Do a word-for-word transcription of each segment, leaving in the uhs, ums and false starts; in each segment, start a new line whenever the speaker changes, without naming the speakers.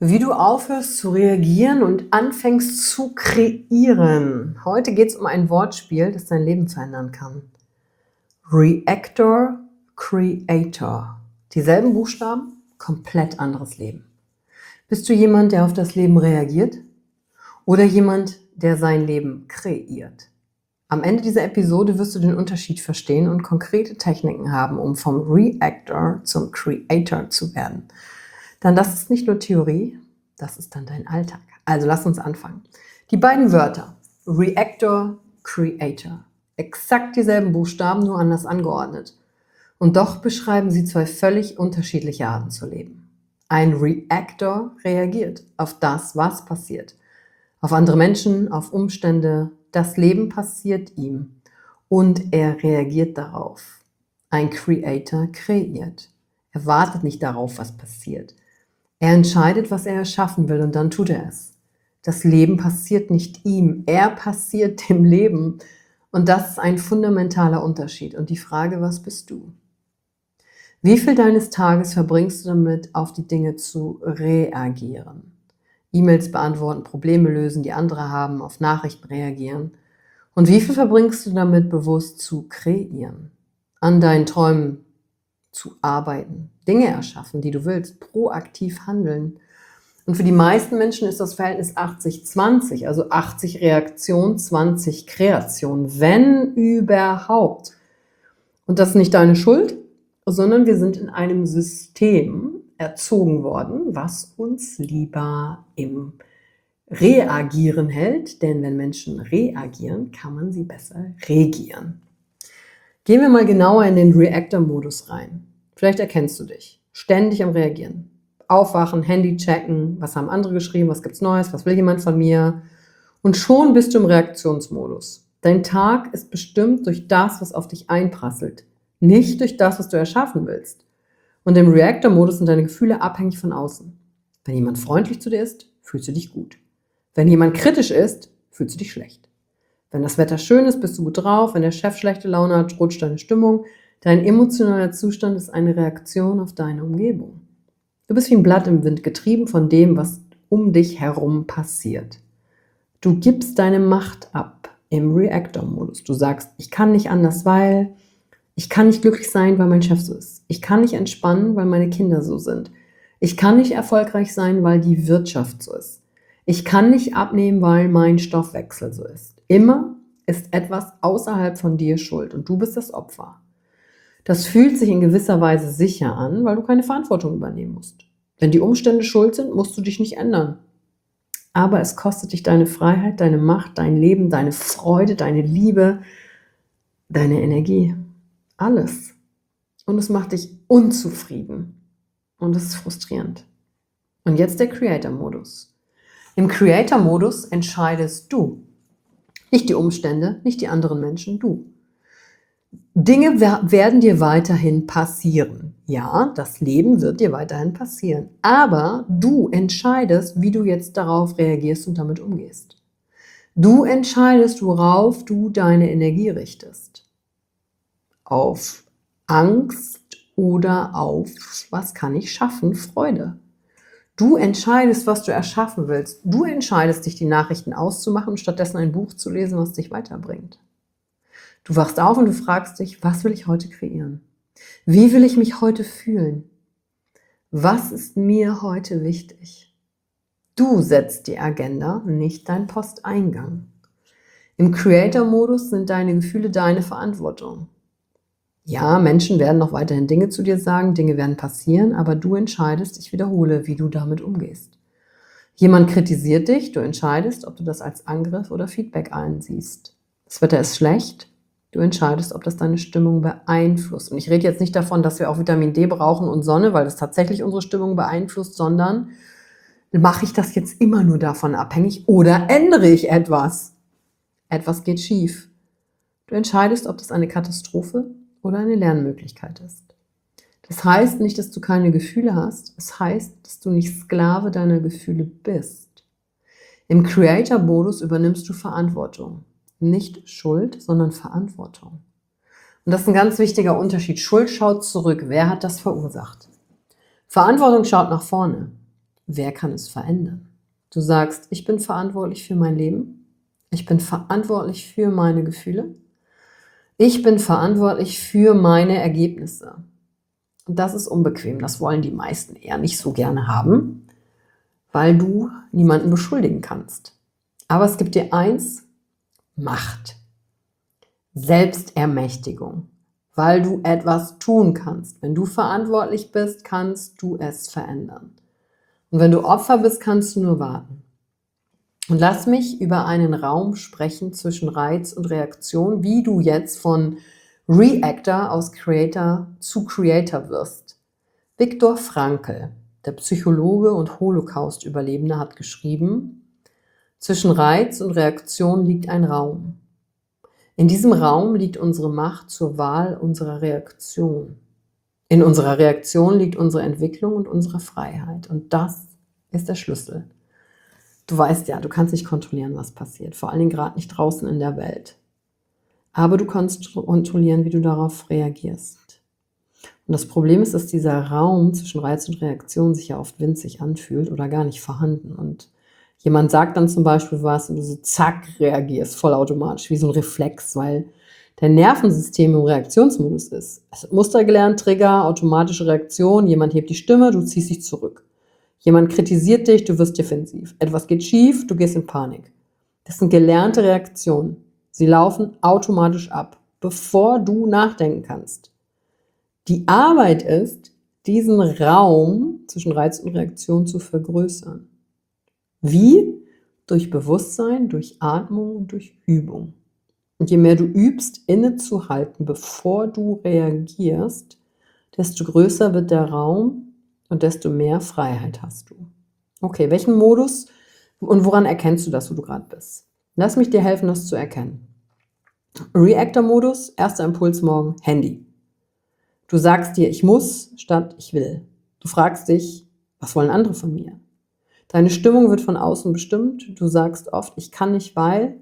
Wie du aufhörst zu reagieren und anfängst zu kreieren. Heute geht es um ein Wortspiel, das dein Leben verändern kann. Reactor, Creator. Dieselben Buchstaben, komplett anderes Leben. Bist du jemand, der auf das Leben reagiert? Oder jemand, der sein Leben kreiert? Am Ende dieser Episode wirst du den Unterschied verstehen und konkrete Techniken haben, um vom Reactor zum Creator zu werden. Dann das ist nicht nur Theorie, das ist dann dein Alltag. Also lass uns anfangen. Die beiden Wörter, Reactor, Creator, exakt dieselben Buchstaben, nur anders angeordnet. Und doch beschreiben sie zwei völlig unterschiedliche Arten zu leben. Ein Reactor reagiert auf das, was passiert. Auf andere Menschen, auf Umstände. Das Leben passiert ihm und er reagiert darauf. Ein Creator kreiert. Er wartet nicht darauf, was passiert. Er entscheidet, was er erschaffen will und dann tut er es. Das Leben passiert nicht ihm, er passiert dem Leben. Und das ist ein fundamentaler Unterschied. Und die Frage, was bist du? Wie viel deines Tages verbringst du damit, auf die Dinge zu reagieren? E-Mails beantworten, Probleme lösen, die andere haben, auf Nachrichten reagieren. Und wie viel verbringst du damit, bewusst zu kreieren? An deinen Träumen zu arbeiten, Dinge erschaffen, die du willst, proaktiv handeln. Und für die meisten Menschen ist das Verhältnis achtzig zwanzig, also achtzig Reaktion, zwanzig Kreation, wenn überhaupt. Und das ist nicht deine Schuld, sondern wir sind in einem System erzogen worden, was uns lieber im Reagieren hält, denn wenn Menschen reagieren, kann man sie besser regieren. Gehen wir mal genauer in den Reactor-Modus rein. Vielleicht erkennst du dich. Ständig am Reagieren. Aufwachen, Handy checken, was haben andere geschrieben, was gibt's Neues, was will jemand von mir? Und schon bist du im Reaktionsmodus. Dein Tag ist bestimmt durch das, was auf dich einprasselt. Nicht durch das, was du erschaffen willst. Und im Reactor-Modus sind deine Gefühle abhängig von außen. Wenn jemand freundlich zu dir ist, fühlst du dich gut. Wenn jemand kritisch ist, fühlst du dich schlecht. Wenn das Wetter schön ist, bist du gut drauf. Wenn der Chef schlechte Laune hat, rutscht deine Stimmung. Dein emotionaler Zustand ist eine Reaktion auf deine Umgebung. Du bist wie ein Blatt im Wind, getrieben von dem, was um dich herum passiert. Du gibst deine Macht ab im Reactor-Modus. Du sagst, ich kann nicht anders, weil ich kann nicht glücklich sein, weil mein Chef so ist. Ich kann nicht entspannen, weil meine Kinder so sind. Ich kann nicht erfolgreich sein, weil die Wirtschaft so ist. Ich kann nicht abnehmen, weil mein Stoffwechsel so ist. Immer ist etwas außerhalb von dir schuld und du bist das Opfer. Das fühlt sich in gewisser Weise sicher an, weil du keine Verantwortung übernehmen musst. Wenn die Umstände schuld sind, musst du dich nicht ändern. Aber es kostet dich deine Freiheit, deine Macht, dein Leben, deine Freude, deine Liebe, deine Energie. Alles. Und es macht dich unzufrieden. Und es ist frustrierend. Und jetzt der Creator-Modus. Im Creator-Modus entscheidest du. Nicht die Umstände, nicht die anderen Menschen, du. Dinge werden dir weiterhin passieren. Ja, das Leben wird dir weiterhin passieren. Aber du entscheidest, wie du jetzt darauf reagierst und damit umgehst. Du entscheidest, worauf du deine Energie richtest. Auf Angst oder auf, was kann ich schaffen, Freude. Du entscheidest, was du erschaffen willst. Du entscheidest, dich die Nachrichten auszumachen und stattdessen ein Buch zu lesen, was dich weiterbringt. Du wachst auf und du fragst dich, was will ich heute kreieren? Wie will ich mich heute fühlen? Was ist mir heute wichtig? Du setzt die Agenda, nicht dein Posteingang. Im Creator-Modus sind deine Gefühle deine Verantwortung. Ja, Menschen werden noch weiterhin Dinge zu dir sagen, Dinge werden passieren, aber du entscheidest, ich wiederhole, wie du damit umgehst. Jemand kritisiert dich, du entscheidest, ob du das als Angriff oder Feedback einsiehst. Das Wetter ist schlecht, du entscheidest, ob das deine Stimmung beeinflusst. Und ich rede jetzt nicht davon, dass wir auch Vitamin D brauchen und Sonne, weil das tatsächlich unsere Stimmung beeinflusst, sondern mache ich das jetzt immer nur davon abhängig oder ändere ich etwas? Etwas geht schief. Du entscheidest, ob das eine Katastrophe oder eine Lernmöglichkeit ist. Das heißt nicht, dass du keine Gefühle hast. Es heißt, dass du nicht Sklave deiner Gefühle bist. Im Creator-Modus übernimmst du Verantwortung. Nicht Schuld, sondern Verantwortung. Und das ist ein ganz wichtiger Unterschied. Schuld schaut zurück. Wer hat das verursacht? Verantwortung schaut nach vorne. wer kann es verändern? Du sagst, ich bin verantwortlich für mein Leben, ich bin verantwortlich für meine Gefühle, ich bin verantwortlich für meine Ergebnisse. Und das ist unbequem, das wollen die meisten eher nicht so gerne haben, weil du niemanden beschuldigen kannst. Aber es gibt dir eins: Macht, Selbstermächtigung, weil du etwas tun kannst. Wenn du verantwortlich bist, kannst du es verändern. Und wenn du Opfer bist, kannst du nur warten. Und lass mich über einen Raum sprechen zwischen Reiz und Reaktion, wie du jetzt von Reactor aus Creator zu Creator wirst. Viktor Frankl, der Psychologe und Holocaust-Überlebende, hat geschrieben: Zwischen Reiz und Reaktion liegt ein Raum. In diesem Raum liegt unsere Macht zur Wahl unserer Reaktion. In unserer Reaktion liegt unsere Entwicklung und unsere Freiheit. Und das ist der Schlüssel. Du weißt ja, du kannst nicht kontrollieren, was passiert. Vor allen Dingen gerade nicht draußen in der Welt. Aber du kannst kontrollieren, wie du darauf reagierst. Und das Problem ist, dass dieser Raum zwischen Reiz und Reaktion sich ja oft winzig anfühlt oder gar nicht vorhanden. Und jemand sagt dann zum Beispiel was und du so zack reagierst, vollautomatisch, wie so ein Reflex, weil dein Nervensystem im Reaktionsmodus ist. Also Muster gelernt, Trigger, automatische Reaktion, jemand hebt die Stimme, du ziehst dich zurück. Jemand kritisiert dich, du wirst defensiv. Etwas geht schief, du gehst in Panik. Das sind gelernte Reaktionen. Sie laufen automatisch ab, bevor du nachdenken kannst. Die Arbeit ist, diesen Raum zwischen Reiz und Reaktion zu vergrößern. Wie? Durch Bewusstsein, durch Atmung und durch Übung. Und je mehr du übst, innezuhalten, bevor du reagierst, desto größer wird der Raum und desto mehr Freiheit hast du. Okay, welchen Modus und woran erkennst du das, wo du gerade bist? Lass mich dir helfen, das zu erkennen. Reactor-Modus, erster Impuls morgen, Handy. Du sagst dir, ich muss, statt ich will. Du fragst dich, was wollen andere von mir? Deine Stimmung wird von außen bestimmt. Du sagst oft, ich kann nicht, weil.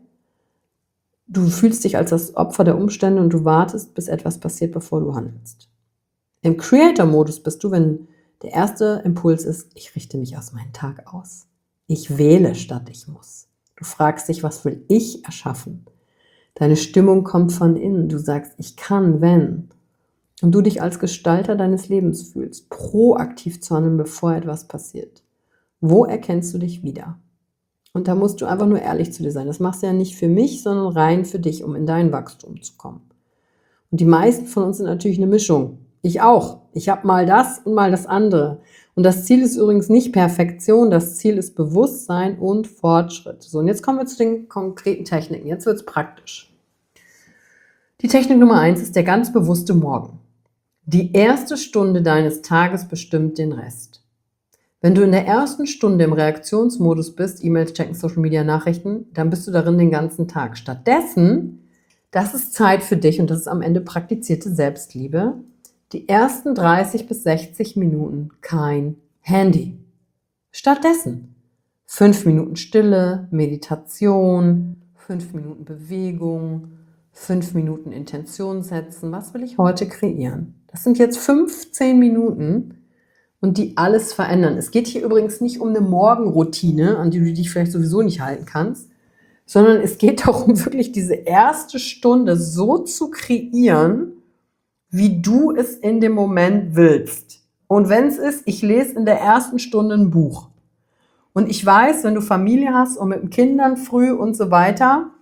Du fühlst dich als das Opfer der Umstände und du wartest, bis etwas passiert, bevor du handelst. Im Creator-Modus bist du, wenn der erste Impuls ist, ich richte mich aus meinem Tag aus. Ich wähle, statt ich muss. Du fragst dich, was will ich erschaffen? Deine Stimmung kommt von innen. Du sagst, ich kann, wenn. Und du dich als Gestalter deines Lebens fühlst, proaktiv zu handeln, bevor etwas passiert. Wo erkennst du dich wieder? Und da musst du einfach nur ehrlich zu dir sein. Das machst du ja nicht für mich, sondern rein für dich, um in dein Wachstum zu kommen. Und die meisten von uns sind natürlich eine Mischung. Ich auch. Ich habe mal das und mal das andere. Und das Ziel ist übrigens nicht Perfektion, das Ziel ist Bewusstsein und Fortschritt. So, und jetzt kommen wir zu den konkreten Techniken. Jetzt wird es praktisch. Die Technik Nummer eins ist der ganz bewusste Morgen. Die erste Stunde deines Tages bestimmt den Rest. Wenn du in der ersten Stunde im Reaktionsmodus bist, E-Mails checken, Social Media Nachrichten, dann bist du darin den ganzen Tag. Stattdessen, das ist Zeit für dich und das ist am Ende praktizierte Selbstliebe, die ersten dreißig bis sechzig Minuten kein Handy. Stattdessen fünf Minuten Stille, Meditation, fünf Minuten Bewegung, fünf Minuten Intention setzen. Was will ich heute kreieren? Das sind jetzt fünfzehn Minuten und die alles verändern. Es geht hier übrigens nicht um eine Morgenroutine, an die du dich vielleicht sowieso nicht halten kannst, sondern es geht darum, wirklich diese erste Stunde so zu kreieren, wie du es in dem Moment willst. Und wenn es ist, ich lese in der ersten Stunde ein Buch. Und ich weiß, wenn du Familie hast und mit Kindern früh und so weiter,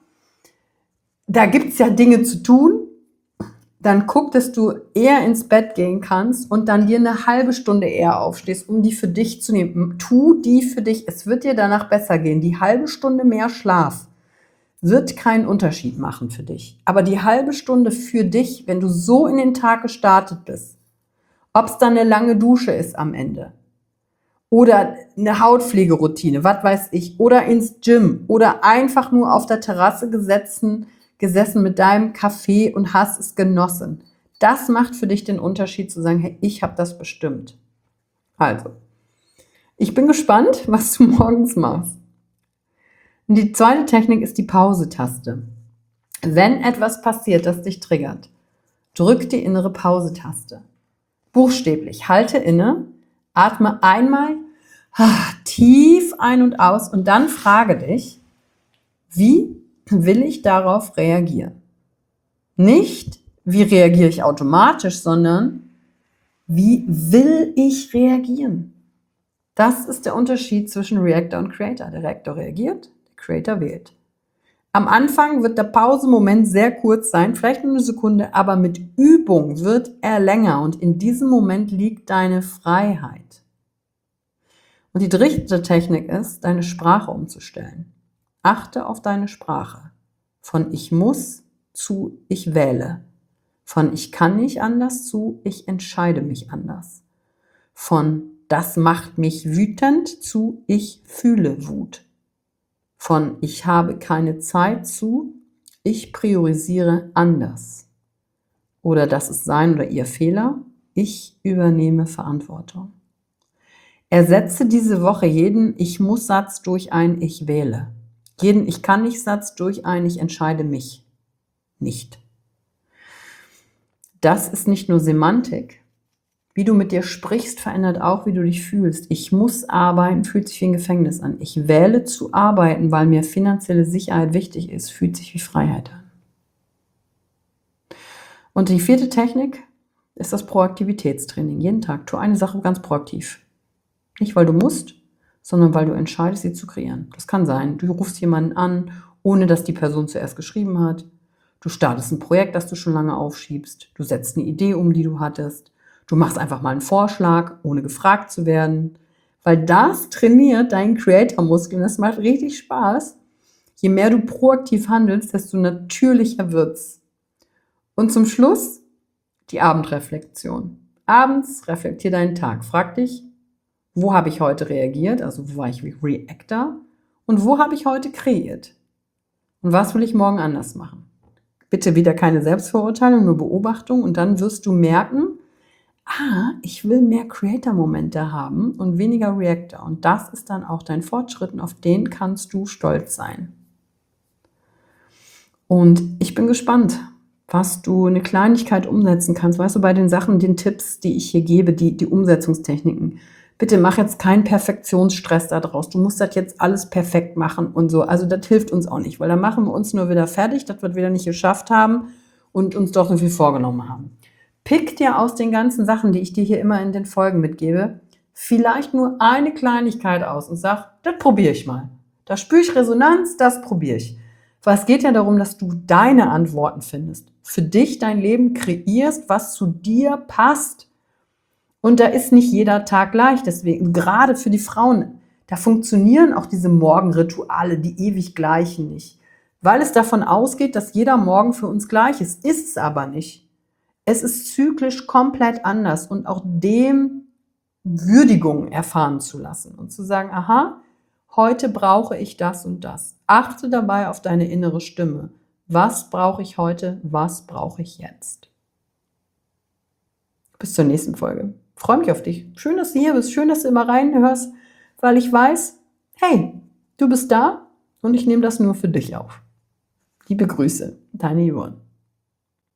da gibt es ja Dinge zu tun, dann guck, dass du eher ins Bett gehen kannst und dann dir eine halbe Stunde eher aufstehst, um die für dich zu nehmen. Tu die für dich, es wird dir danach besser gehen. Die halbe Stunde mehr Schlaf wird keinen Unterschied machen für dich. Aber die halbe Stunde für dich, wenn du so in den Tag gestartet bist, ob es dann eine lange Dusche ist am Ende oder eine Hautpflegeroutine, was weiß ich, oder ins Gym oder einfach nur auf der Terrasse gesessen, gesessen mit deinem Kaffee und hast es genossen. Das macht für dich den Unterschied zu sagen, hey, ich habe das bestimmt. Also, ich bin gespannt, was du morgens machst. Und die zweite Technik ist die Pause-Taste. Wenn etwas passiert, das dich triggert, drück die innere Pause-Taste. Buchstäblich, halte inne, atme einmal Tief ein und aus und dann frage dich, wie will ich darauf reagieren? Nicht, wie reagiere ich automatisch, sondern wie will ich reagieren? Das ist der Unterschied zwischen Reactor und Creator. Der Reactor reagiert, der Creator wählt. Am Anfang wird der Pausemoment sehr kurz sein, vielleicht nur eine Sekunde, aber mit Übung wird er länger und in diesem Moment liegt deine Freiheit. Und die dritte Technik ist, deine Sprache umzustellen. Achte auf deine Sprache. Von ich muss zu ich wähle. Von ich kann nicht anders zu ich entscheide mich anders. Von das macht mich wütend zu ich fühle Wut. Von ich habe keine Zeit zu ich priorisiere anders. Oder das ist sein oder ihr Fehler, ich übernehme Verantwortung. Ersetze diese Woche jeden Ich-Muss-Satz durch ein Ich wähle. Jeden Ich-Kann-nicht-Satz durch ein Ich entscheide mich nicht. Das ist nicht nur Semantik. Wie du mit dir sprichst, verändert auch, wie du dich fühlst. Ich muss arbeiten, fühlt sich wie ein Gefängnis an. Ich wähle zu arbeiten, weil mir finanzielle Sicherheit wichtig ist, fühlt sich wie Freiheit an. Und die vierte Technik ist das Proaktivitätstraining. Jeden Tag tu eine Sache ganz proaktiv. Nicht, weil du musst, sondern weil du entscheidest, sie zu kreieren. Das kann sein, du rufst jemanden an, ohne dass die Person zuerst geschrieben hat. Du startest ein Projekt, das du schon lange aufschiebst. Du setzt eine Idee um, die du hattest. Du machst einfach mal einen Vorschlag, ohne gefragt zu werden. Weil das trainiert deinen Creator-Muskeln. Das macht richtig Spaß. Je mehr du proaktiv handelst, desto natürlicher wird's. Und zum Schluss die Abendreflexion. Abends reflektier deinen Tag. Frag dich, wo habe ich heute reagiert? Also wo war ich wie Reactor? Und wo habe ich heute kreiert? Und was will ich morgen anders machen? Bitte wieder keine Selbstverurteilung, nur Beobachtung. Und dann wirst du merken, ah, ich will mehr Creator-Momente haben und weniger Reactor. Und das ist dann auch dein Fortschritt und auf den kannst du stolz sein. Und ich bin gespannt, was du eine Kleinigkeit umsetzen kannst. Weißt du, bei den Sachen, den Tipps, die ich hier gebe, die, die Umsetzungstechniken, bitte mach jetzt keinen Perfektionsstress da draus. Du musst das jetzt alles perfekt machen und so. Also das hilft uns auch nicht, weil dann machen wir uns nur wieder fertig, dass wir wieder nicht geschafft haben und uns doch so viel vorgenommen haben. Pick dir aus den ganzen Sachen, die ich dir hier immer in den Folgen mitgebe, vielleicht nur eine Kleinigkeit aus und sag, das probiere ich mal. Da spüre ich Resonanz, das probiere ich. Weil es geht ja darum, dass du deine Antworten findest. Für dich dein Leben kreierst, was zu dir passt. Und da ist nicht jeder Tag gleich. Deswegen, gerade für die Frauen, da funktionieren auch diese Morgenrituale, die ewig gleichen nicht. Weil es davon ausgeht, dass jeder Morgen für uns gleich ist. Ist es aber nicht. Es ist zyklisch komplett anders und auch dem Würdigung erfahren zu lassen und zu sagen, aha, heute brauche ich das und das. Achte dabei auf deine innere Stimme. Was brauche ich heute? Was brauche ich jetzt? Bis zur nächsten Folge. Ich freue mich auf dich. Schön, dass du hier bist. Schön, dass du immer reinhörst, weil ich weiß, hey, du bist da und ich nehme das nur für dich auf. Liebe Grüße, deine Yvonne.